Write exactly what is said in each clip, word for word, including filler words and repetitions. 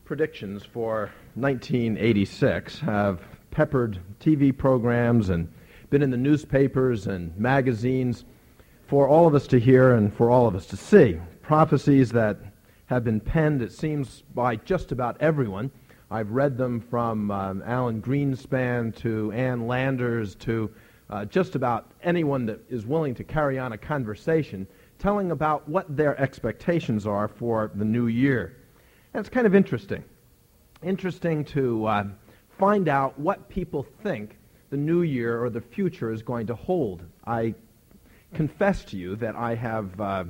predictions for nineteen eighty-six have peppered T V programs and been in the newspapers and magazines for all of us to hear and for all of us to see. Prophecies that have been penned, it seems, by just about everyone. I've read them from um, Alan Greenspan to Ann Landers to uh, just about anyone that is willing to carry on a conversation, telling about what their expectations are for the new year. And it's kind of interesting. Interesting to uh, find out what people think the new year or the future is going to hold. I confess to you that I have uh,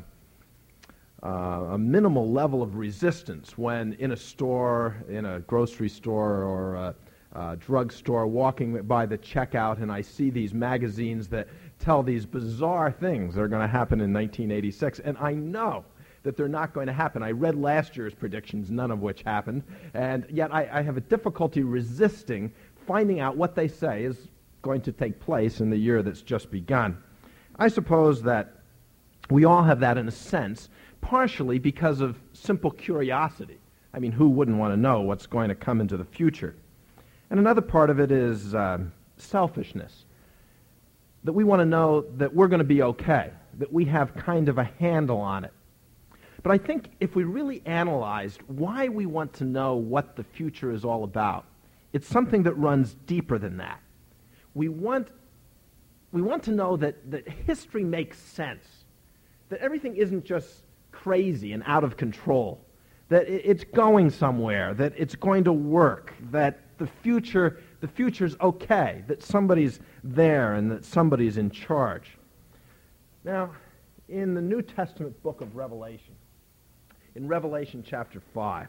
uh, a minimal level of resistance when in a store, in a grocery store or a, a drugstore, walking by the checkout, and I see these magazines that tell these bizarre things that are going to happen in nineteen eighty-six, and I know that they're not going to happen. I read last year's predictions, none of which happened, and yet I, I have a difficulty resisting finding out what they say is going to take place in the year that's just begun. I suppose that we all have that in a sense, partially because of simple curiosity. I mean, who wouldn't want to know what's going to come into the future? And another part of it is uh, selfishness, that we want to know that we're going to be okay, that we have kind of a handle on it. But I think if we really analyzed why we want to know what the future is all about, it's something that runs deeper than that. We want, we want to know that, that history makes sense, that everything isn't just crazy and out of control, that it, it's going somewhere, that it's going to work, that the future, the future's okay, that somebody's there and that somebody's in charge. Now, in the New Testament book of Revelation, in Revelation chapter five,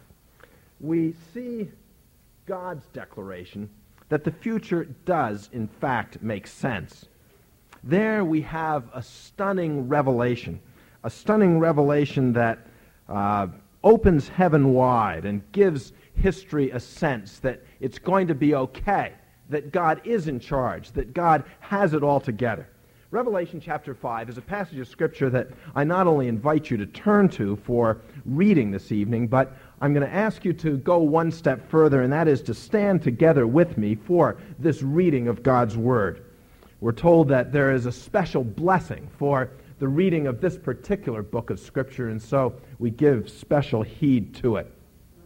we see God's declaration that the future does, in fact, make sense. There we have a stunning revelation, a stunning revelation that uh, opens heaven wide and gives history a sense that it's going to be okay, that God is in charge, that God has it all together. Revelation chapter five is a passage of Scripture that I not only invite you to turn to for reading this evening, but I'm going to ask you to go one step further, and that is to stand together with me for this reading of God's Word. We're told that there is a special blessing for the reading of this particular book of Scripture, and so we give special heed to it.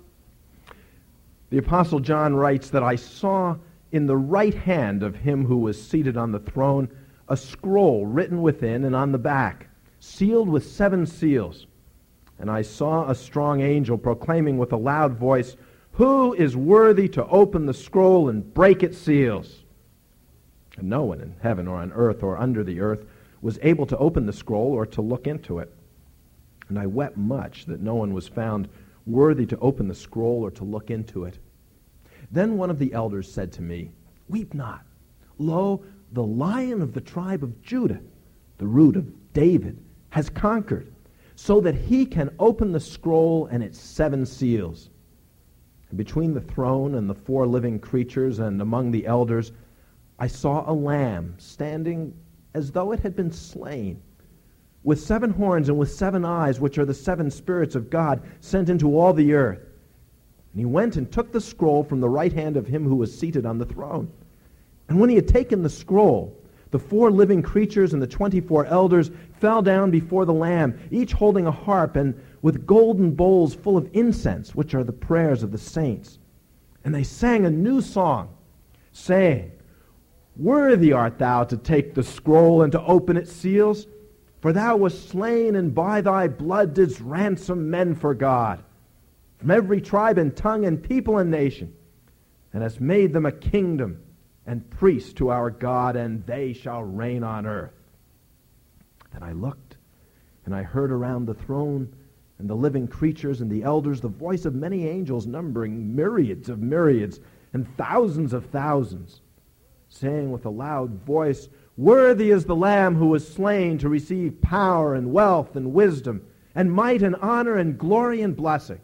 The Apostle John writes that I saw in the right hand of him who was seated on the throne a scroll written within and on the back, sealed with seven seals. And I saw a strong angel proclaiming with a loud voice, "Who is worthy to open the scroll and break its seals?" And no one in heaven or on earth or under the earth was able to open the scroll or to look into it. And I wept much that no one was found worthy to open the scroll or to look into it. Then one of the elders said to me, "Weep not. Lo, the Lion of the tribe of Judah, the root of David, has conquered, so that he can open the scroll and its seven seals." And between the throne and the four living creatures and among the elders, I saw a lamb standing as though it had been slain, with seven horns and with seven eyes, which are the seven spirits of God sent into all the earth. And he went and took the scroll from the right hand of him who was seated on the throne. And when he had taken the scroll, the four living creatures and the twenty-four elders fell down before the Lamb, each holding a harp and with golden bowls full of incense, which are the prayers of the saints. And they sang a new song, saying, "Worthy art thou to take the scroll and to open its seals, for thou wast slain, and by thy blood didst ransom men for God, from every tribe and tongue and people and nation, and hast made them a kingdom and priests to our God, and they shall reign on earth." Then I looked, and I heard around the throne and the living creatures and the elders the voice of many angels, numbering myriads of myriads and thousands of thousands, saying with a loud voice, "Worthy is the Lamb who was slain to receive power and wealth and wisdom and might and honor and glory and blessing."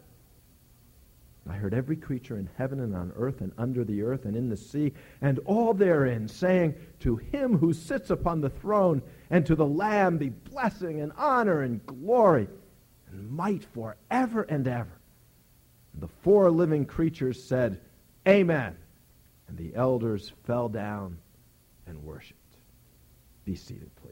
I heard every creature in heaven and on earth and under the earth and in the sea and all therein saying, "To him who sits upon the throne and to the Lamb be blessing and honor and glory and might forever and ever." The four living creatures said, Amen. And the elders fell down and worshipped. Be seated, please.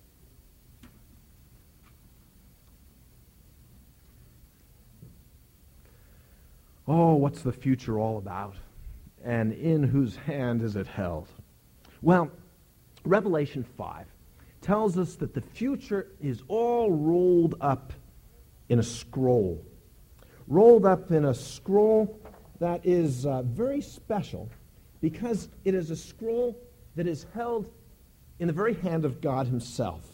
Oh, what's the future all about? And in whose hand is it held? Well, Revelation five tells us that the future is all rolled up in a scroll. Rolled up in a scroll that is uh, very special because it is a scroll that is held in the very hand of God himself.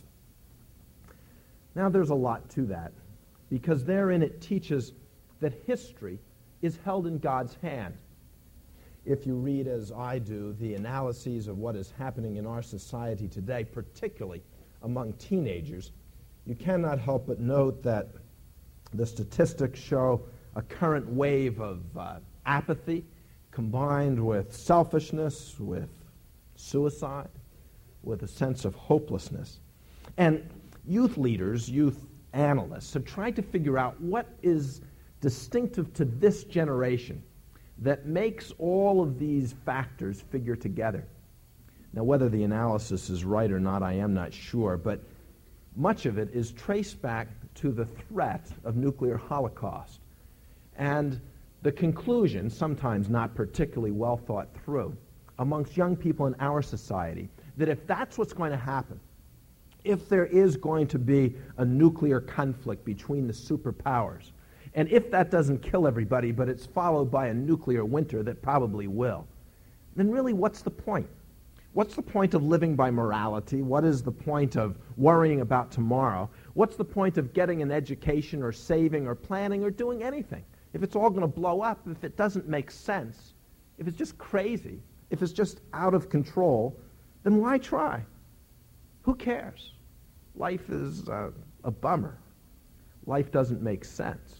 Now, there's a lot to that because therein it teaches that history is held in God's hand. If you read, as I do, the analyses of what is happening in our society today, particularly among teenagers, you cannot help but note that the statistics show a current wave of uh, apathy combined with selfishness, with suicide, with a sense of hopelessness. And youth leaders, youth analysts have tried to figure out what is distinctive to this generation that makes all of these factors figure together. Now, whether the analysis is right or not, I am not sure, but much of it is traced back to the threat of nuclear holocaust and the conclusion, sometimes not particularly well thought through, amongst young people in our society, that if that's what's going to happen, if there is going to be a nuclear conflict between the superpowers, and if that doesn't kill everybody, but it's followed by a nuclear winter that probably will, then really what's the point? What's the point of living by morality? What is the point of worrying about tomorrow? What's the point of getting an education or saving or planning or doing anything? If it's all going to blow up, if it doesn't make sense, if it's just crazy, if it's just out of control, then why try? Who cares? Life is uh, a bummer. Life doesn't make sense.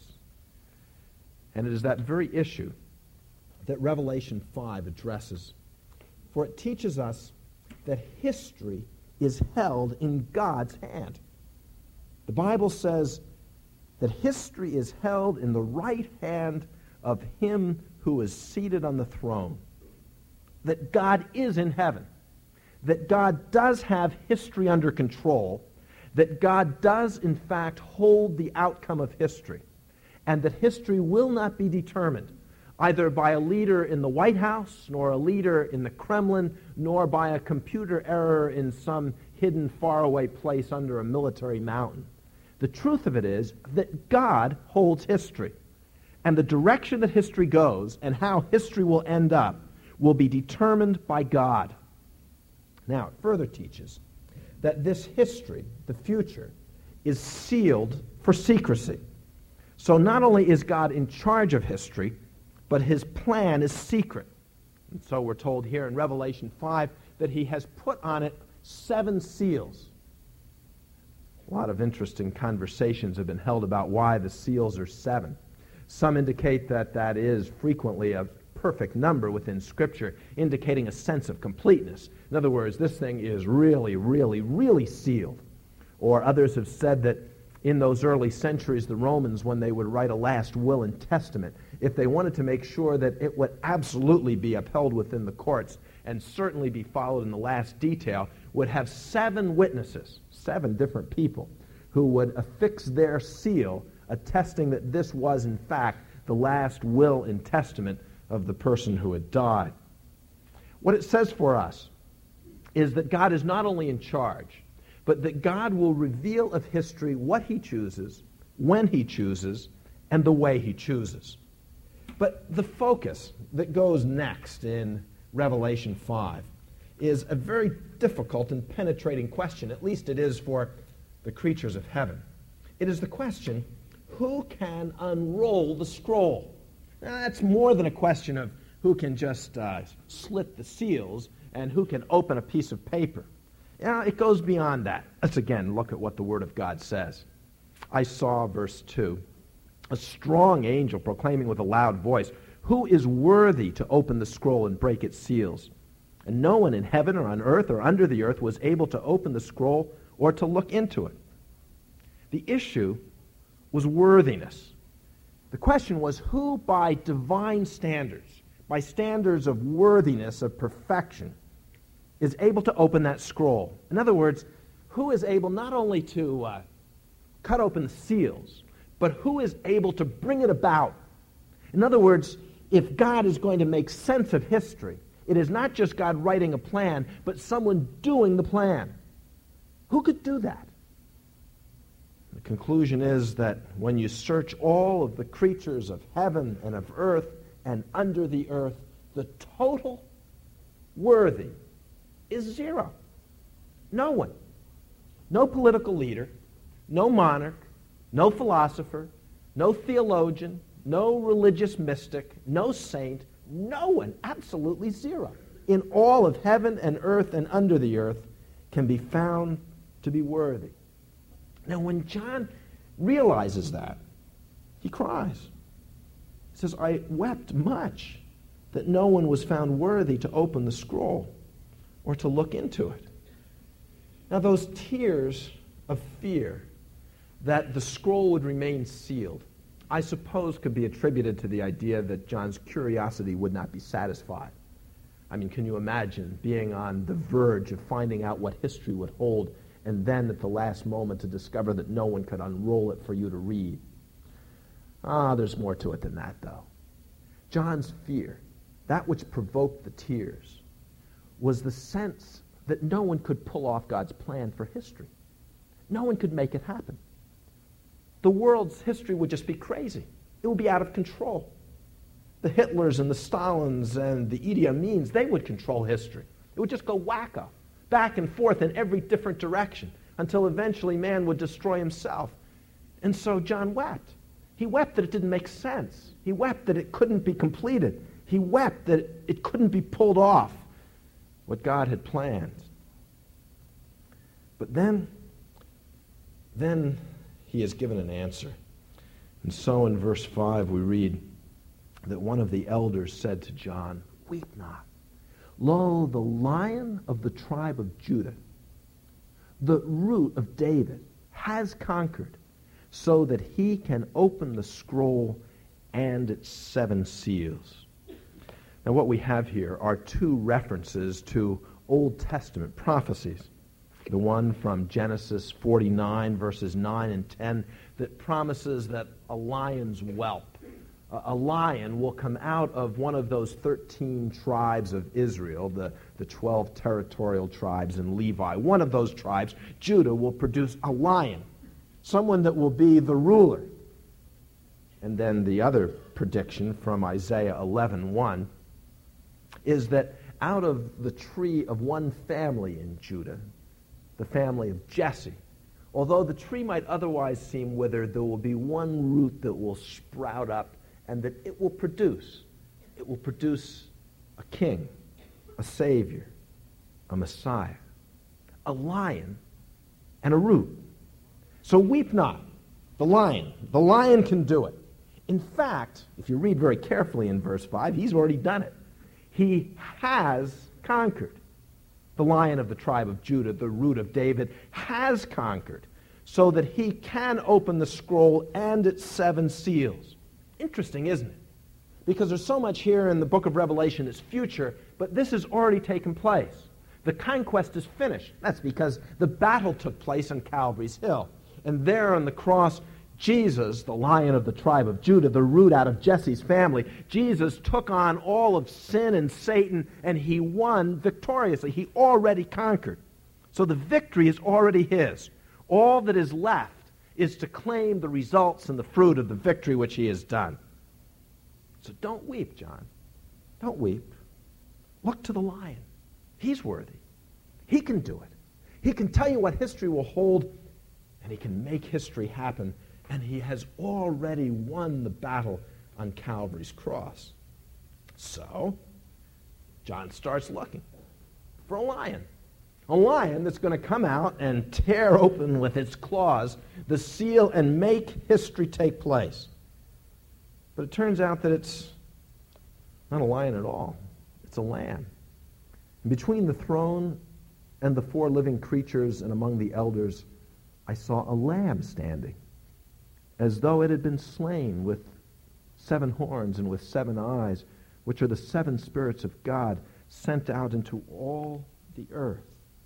And it is that very issue that Revelation five addresses. For it teaches us that history is held in God's hand. The Bible says that history is held in the right hand of him who is seated on the throne. That God is in heaven. That God does have history under control. That God does, in fact, hold the outcome of history. And that history will not be determined either by a leader in the White House, nor a leader in the Kremlin, nor by a computer error in some hidden faraway place under a military mountain. The truth of it is that God holds history. And the direction that history goes and how history will end up will be determined by God. Now, it further teaches that this history, the future, is sealed for secrecy. So not only is God in charge of history, but his plan is secret. And so we're told here in Revelation five that he has put on it seven seals. A lot of interesting conversations have been held about why the seals are seven. Some indicate that that is frequently a perfect number within Scripture, indicating a sense of completeness. In other words, this thing is really, really, really sealed. Or others have said that in those early centuries, the Romans, when they would write a last will and testament, if they wanted to make sure that it would absolutely be upheld within the courts and certainly be followed in the last detail, would have seven witnesses, seven different people, who would affix their seal attesting that this was, in fact, the last will and testament of the person who had died. What it says for us is that God is not only in charge, but that God will reveal of history what he chooses, when he chooses, and the way he chooses. But the focus that goes next in Revelation five is a very difficult and penetrating question, at least it is for the creatures of heaven. It is the question, who can unroll the scroll? Now, that's more than a question of who can just uh, slit the seals and who can open a piece of paper. Yeah, it goes beyond that. Let's again look at what the Word of God says. I saw, verse two, a strong angel proclaiming with a loud voice, "Who is worthy to open the scroll and break its seals?" And no one in heaven or on earth or under the earth was able to open the scroll or to look into it. The issue was worthiness. The question was, who by divine standards, by standards of worthiness, of perfection, is able to open that scroll? In other words, who is able not only to uh, cut open the seals, but who is able to bring it about? In other words, if God is going to make sense of history, it is not just God writing a plan, but someone doing the plan. Who could do that? The conclusion is that when you search all of the creatures of heaven and of earth and under the earth, the total worthy is zero. No one. No political leader, no monarch, no philosopher, no theologian, no religious mystic, no saint, no one, absolutely zero, in all of heaven and earth and under the earth can be found to be worthy. Now, when John realizes that, he cries. He says, I wept much that no one was found worthy to open the scroll or to look into it. Now, those tears of fear that the scroll would remain sealed, I suppose could be attributed to the idea that John's curiosity would not be satisfied. I mean, can you imagine being on the verge of finding out what history would hold, and then at the last moment to discover that no one could unroll it for you to read? Ah, there's more to it than that, though. John's fear, that which provoked the tears, was the sense that no one could pull off God's plan for history. No one could make it happen. The world's history would just be crazy. It would be out of control. The Hitlers and the Stalins and the Idi Amins, they would control history. It would just go wacko, back and forth in every different direction, until eventually man would destroy himself. And so John wept. He wept that it didn't make sense. He wept that it couldn't be completed. He wept that it couldn't be pulled off, what God had planned. But then, then he is given an answer. And so in verse five we read that one of the elders said to John, Weep not. Lo, the Lion of the tribe of Judah, the root of David, has conquered, so that he can open the scroll and its seven seals. Now what we have here are two references to Old Testament prophecies. The one from Genesis forty-nine, verses nine and ten, that promises that a lion's whelp, a lion will come out of one of those thirteen tribes of Israel, the, the twelve territorial tribes in Levi. One of those tribes, Judah, will produce a lion, someone that will be the ruler. And then the other prediction from Isaiah eleven one is that out of the tree of one family in Judah, the family of Jesse, although the tree might otherwise seem withered, there will be one root that will sprout up, and that it will produce. It will produce a king, a savior, a Messiah, a lion, and a root. So weep not, the lion. The lion can do it. In fact, if you read very carefully in verse five, he's already done it. He has conquered. The Lion of the tribe of Judah, the root of David, has conquered, so that he can open the scroll and its seven seals. Interesting, isn't it? Because there's so much here in the book of Revelation that's future, but this has already taken place. The conquest is finished. That's because the battle took place on Calvary's Hill. And there on the cross, Jesus, the Lion of the tribe of Judah, the root out of Jesse's family, Jesus took on all of sin and Satan, and he won victoriously. He already conquered. So the victory is already his. All that is left is to claim the results and the fruit of the victory which he has done. So don't weep, John. Don't weep. Look to the Lion. He's worthy. He can do it. He can tell you what history will hold, and he can make history happen. And he has already won the battle on Calvary's cross. So, John starts looking for a lion. A lion that's going to come out and tear open with its claws the seal and make history take place. But it turns out that it's not a lion at all. It's a lamb. And between the throne and the four living creatures and among the elders, I saw a lamb standing, as though it had been slain with seven horns and with seven eyes, which are the seven spirits of God sent out into all the earth.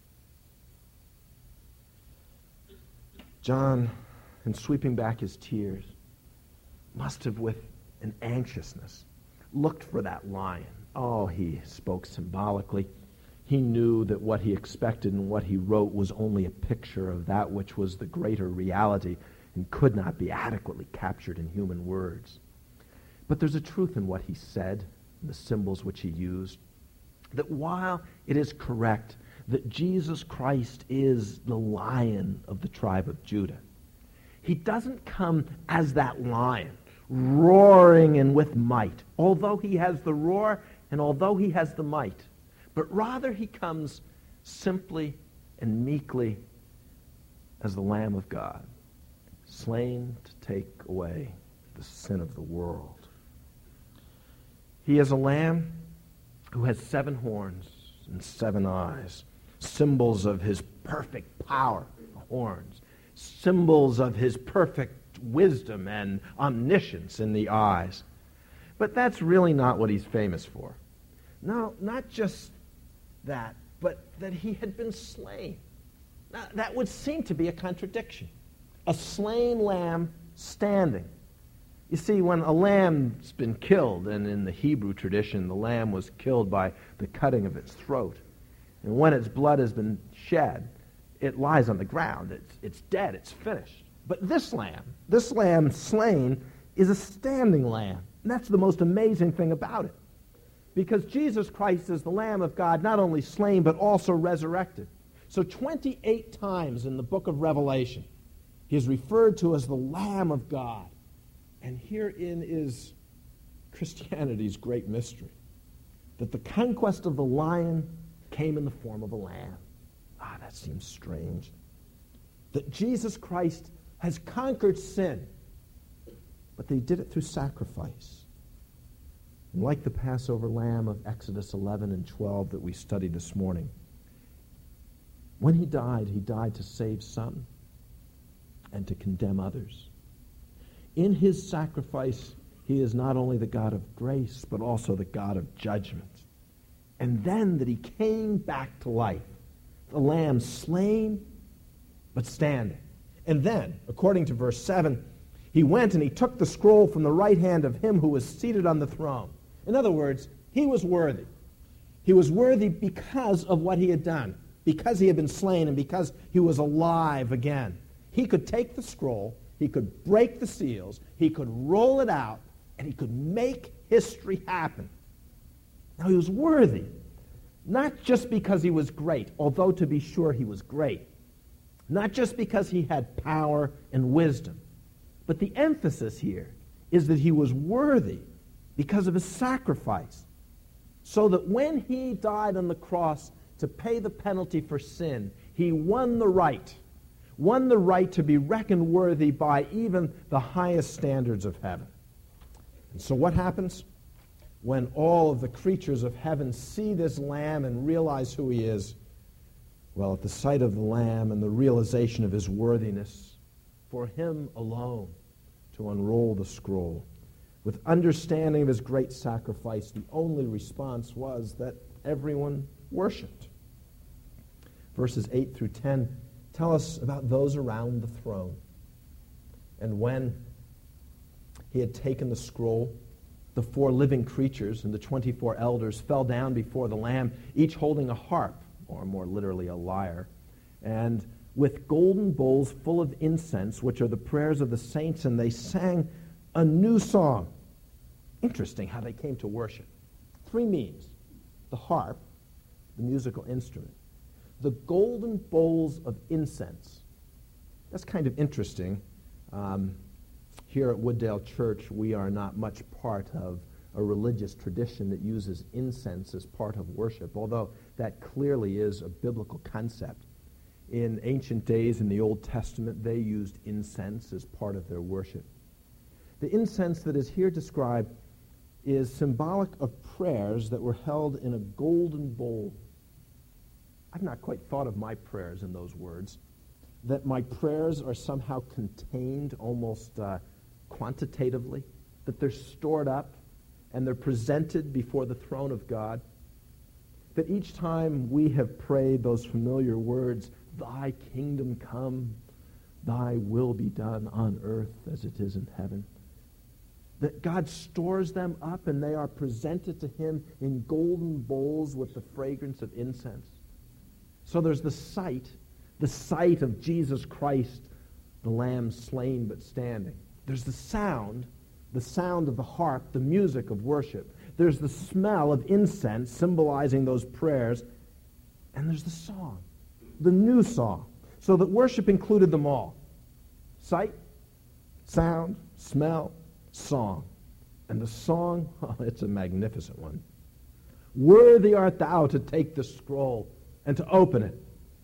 John, in sweeping back his tears, must have with an anxiousness looked for that lion. Oh, he spoke symbolically. He knew that what he expected and what he wrote was only a picture of that which was the greater reality and could not be adequately captured in human words. But there's a truth in what he said, and the symbols which he used, that while it is correct that Jesus Christ is the Lion of the tribe of Judah, he doesn't come as that lion, roaring and with might, although he has the roar and although he has the might, but rather he comes simply and meekly as the Lamb of God, slain to take away the sin of the world. He is a lamb who has seven horns and seven eyes, symbols of his perfect power, the horns, symbols of his perfect wisdom and omniscience in the eyes. But that's really not what he's famous for. No, not just that, but that he had been slain. Now, that would seem to be a contradiction. A slain lamb standing. You see, when a lamb's been killed, and in the Hebrew tradition, the lamb was killed by the cutting of its throat, and when its blood has been shed, it lies on the ground. It's, it's dead. It's finished. But this lamb, this lamb slain, is a standing lamb. And that's the most amazing thing about it. Because Jesus Christ is the Lamb of God, not only slain, but also resurrected. So twenty-eight times in the book of Revelation, he is referred to as the Lamb of God. And herein is Christianity's great mystery, that the conquest of the lion came in the form of a lamb. Ah, that seems strange. That Jesus Christ has conquered sin, but they did it through sacrifice. And like the Passover lamb of Exodus eleven and twelve that we studied this morning, when he died, he died to save some and to condemn others. In his sacrifice, he is not only the God of grace, but also the God of judgment. And then that he came back to life, the lamb slain, but standing. And then, according to verse seven, he went and he took the scroll from the right hand of him who was seated on the throne. In other words, he was worthy. He was worthy because of what he had done, because he had been slain and because he was alive again. He could take the scroll, he could break the seals, he could roll it out, and he could make history happen. Now, he was worthy, not just because he was great, although to be sure he was great, not just because he had power and wisdom, but the emphasis here is that he was worthy because of his sacrifice, so that when he died on the cross to pay the penalty for sin, he won the right, won the right to be reckoned worthy by even the highest standards of heaven. And so what happens when all of the creatures of heaven see this lamb and realize who he is? Well, at the sight of the lamb and the realization of his worthiness, for him alone to unroll the scroll, with understanding of his great sacrifice, the only response was that everyone worshiped. Verses eight through ten tell us about those around the throne. And when he had taken the scroll, the four living creatures and the twenty-four elders fell down before the Lamb, each holding a harp, or more literally a lyre, and with golden bowls full of incense, which are the prayers of the saints, and they sang a new song. Interesting how they came to worship. Three means: the harp, the musical instrument, the golden bowls of incense. That's kind of interesting. Um, here at Wooddale Church, we are not much part of a religious tradition that uses incense as part of worship, although that clearly is a biblical concept. In ancient days, in the Old Testament, they used incense as part of their worship. The incense that is here described is symbolic of prayers that were held in a golden bowl. I've not quite thought of my prayers in those words, that my prayers are somehow contained almost uh, quantitatively that they're stored up and they're presented before the throne of God, that each time we have prayed those familiar words, thy kingdom come, thy will be done on earth as it is in heaven, that God stores them up and they are presented to him in golden bowls with the fragrance of incense. So there's the sight, the sight of Jesus Christ, the Lamb slain but standing. There's the sound, the sound of the harp, the music of worship. There's the smell of incense symbolizing those prayers. And there's the song, the new song. So that worship included them all. Sight, sound, smell, song. And the song, oh, it's a magnificent one. Worthy art thou to take the scroll and to open it.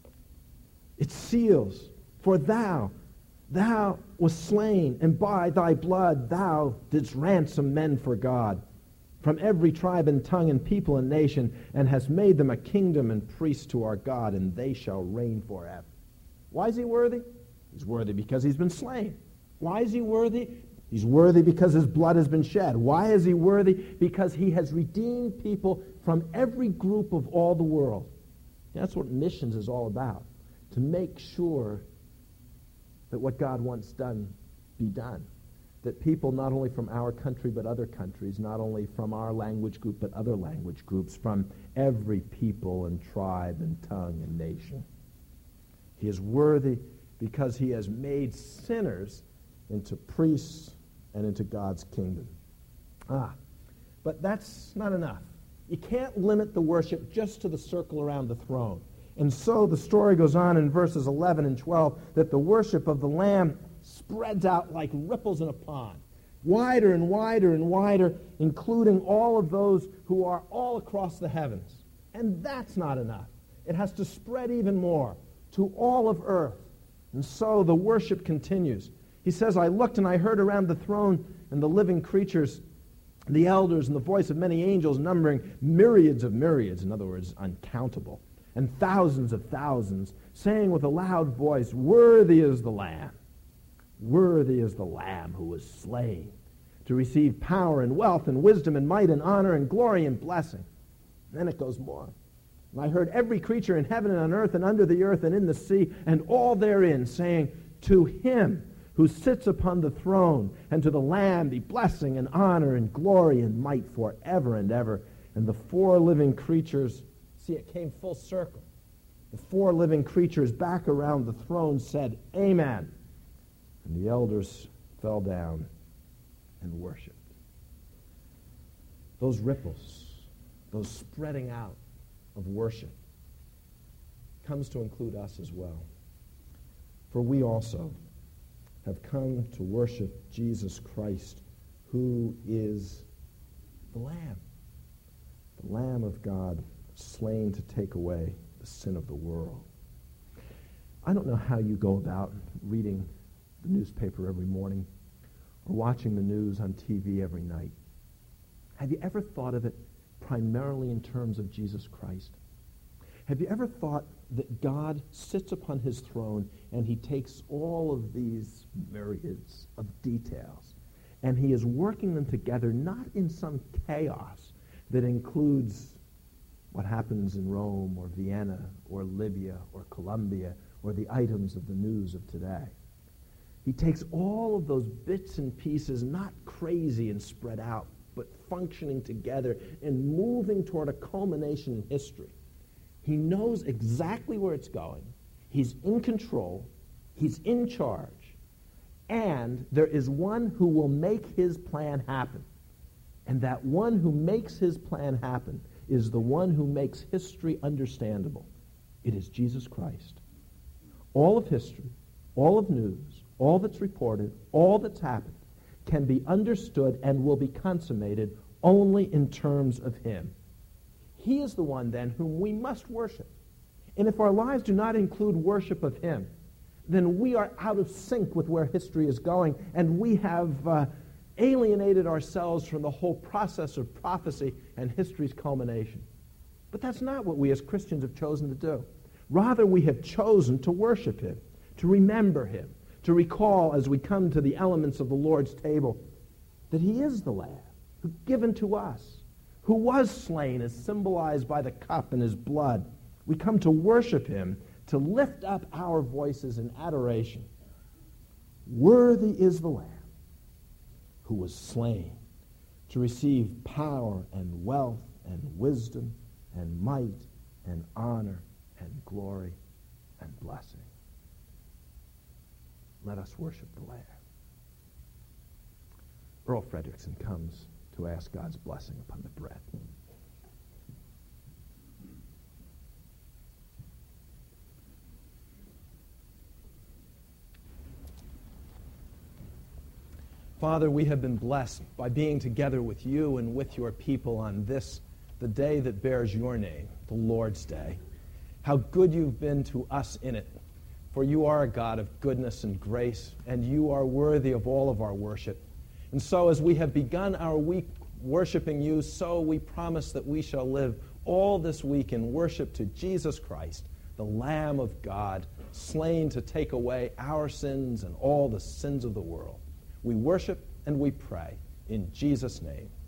It seals, for thou, thou wast slain, and by thy blood thou didst ransom men for God, from every tribe and tongue and people and nation, and hast made them a kingdom and priests to our God, and they shall reign forever. Why is he worthy? He's worthy because he's been slain. Why is he worthy? He's worthy because his blood has been shed. Why is he worthy? Because he has redeemed people from every group of all the world. That's what missions is all about, to make sure that what God wants done be done. That people not only from our country but other countries, not only from our language group but other language groups, from every people and tribe and tongue and nation. He is worthy because he has made sinners into priests and into God's kingdom. Ah, but that's not enough. You can't limit the worship just to the circle around the throne. And so the story goes on in verses eleven and twelve that the worship of the Lamb spreads out like ripples in a pond, wider and wider and wider, including all of those who are all across the heavens. And that's not enough. It has to spread even more to all of earth. And so the worship continues. He says, I looked and I heard around the throne and the living creatures, the elders, and the voice of many angels, numbering myriads of myriads, in other words, uncountable, and thousands of thousands, saying with a loud voice, worthy is the Lamb, worthy is the Lamb who was slain, to receive power and wealth and wisdom and might and honor and glory and blessing. And then it goes more. And I heard every creature in heaven and on earth and under the earth and in the sea and all therein saying, to him who sits upon the throne and to the Lamb be blessing and honor and glory and might forever and ever. And the four living creatures, see, it came full circle. The four living creatures back around the throne said, Amen. And the elders fell down and worshipped. Those ripples, those spreading out of worship, comes to include us as well. For we also have come to worship Jesus Christ, who is the Lamb, the Lamb of God, slain to take away the sin of the world. I don't know how you go about reading the newspaper every morning or watching the news on T V every night. Have you ever thought of it primarily in terms of Jesus Christ? Have you ever thought that God sits upon his throne and he takes all of these myriads of details and he is working them together not in some chaos that includes what happens in Rome or Vienna or Libya or Colombia or the items of the news of today. He takes all of those bits and pieces, not crazy and spread out, but functioning together and moving toward a culmination in history. He knows exactly where it's going. He's in control. He's in charge. And there is one who will make his plan happen. And that one who makes his plan happen is the one who makes history understandable. It is Jesus Christ. All of history, all of news, all that's reported, all that's happened can be understood and will be consummated only in terms of him. He is the one, then, whom we must worship. And if our lives do not include worship of him, then we are out of sync with where history is going, and we have uh, alienated ourselves from the whole process of prophecy and history's culmination. But that's not what we as Christians have chosen to do. Rather, we have chosen to worship him, to remember him, to recall as we come to the elements of the Lord's table that he is the Lamb who given to us, who was slain as symbolized by the cup and his blood. We come to worship him, to lift up our voices in adoration. Worthy is the Lamb who was slain to receive power and wealth and wisdom and might and honor and glory and blessing. Let us worship the Lamb. Earl Fredrickson comes to ask God's blessing upon the bread. Father, we have been blessed by being together with you and with your people on this, the day that bears your name, the Lord's Day. How good you've been to us in it. For you are a God of goodness and grace, and you are worthy of all of our worship. And so as we have begun our week worshiping you, so we promise that we shall live all this week in worship to Jesus Christ, the Lamb of God, slain to take away our sins and all the sins of the world. We worship and we pray in Jesus' name.